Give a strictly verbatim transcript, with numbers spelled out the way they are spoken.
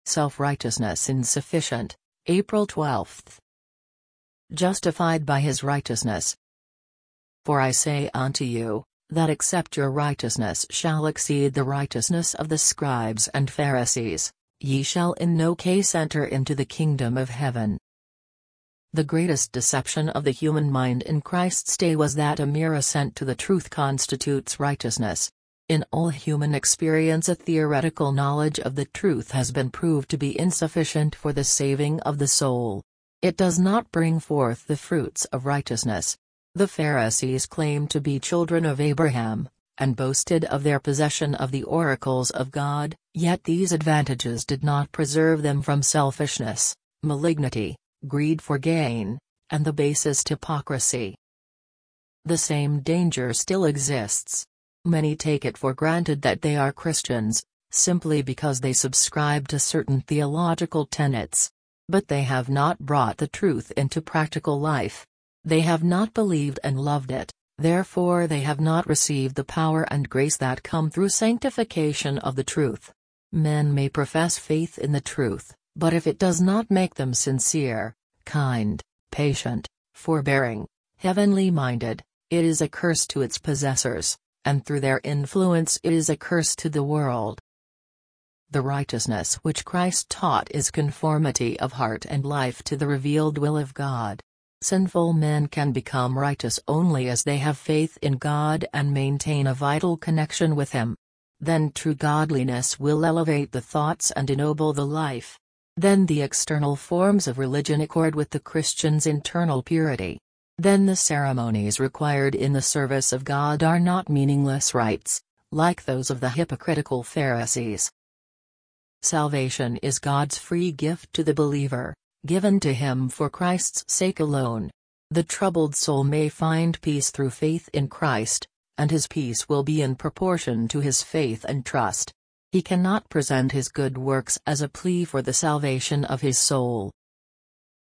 Self-righteousness insufficient, April twelfth. Justified by his righteousness. For I say unto you, that except your righteousness shall exceed the righteousness of the scribes and Pharisees, ye shall in no case enter into the kingdom of heaven. The greatest deception of the human mind in Christ's day was that a mere assent to the truth constitutes righteousness. In all human experience, a theoretical knowledge of the truth has been proved to be insufficient for the saving of the soul. It does not bring forth the fruits of righteousness. The Pharisees claimed to be children of Abraham, and boasted of their possession of the oracles of God, yet these advantages did not preserve them from selfishness, malignity, greed for gain, and the basest hypocrisy. The same danger still exists. Many take it for granted that they are Christians, simply because they subscribe to certain theological tenets. But they have not brought the truth into practical life. They have not believed and loved it, therefore they have not received the power and grace that come through sanctification of the truth. Men may profess faith in the truth, but if it does not make them sincere, kind, patient, forbearing, heavenly minded, it is a curse to its possessors, and through their influence it is a curse to the world. The righteousness which Christ taught is conformity of heart and life to the revealed will of God. Sinful men can become righteous only as they have faith in God and maintain a vital connection with Him. Then true godliness will elevate the thoughts and ennoble the life. Then the external forms of religion accord with the Christian's internal purity. Then the ceremonies required in the service of God are not meaningless rites, like those of the hypocritical Pharisees. Salvation is God's free gift to the believer, given to him for Christ's sake alone. The troubled soul may find peace through faith in Christ, and his peace will be in proportion to his faith and trust. He cannot present his good works as a plea for the salvation of his soul.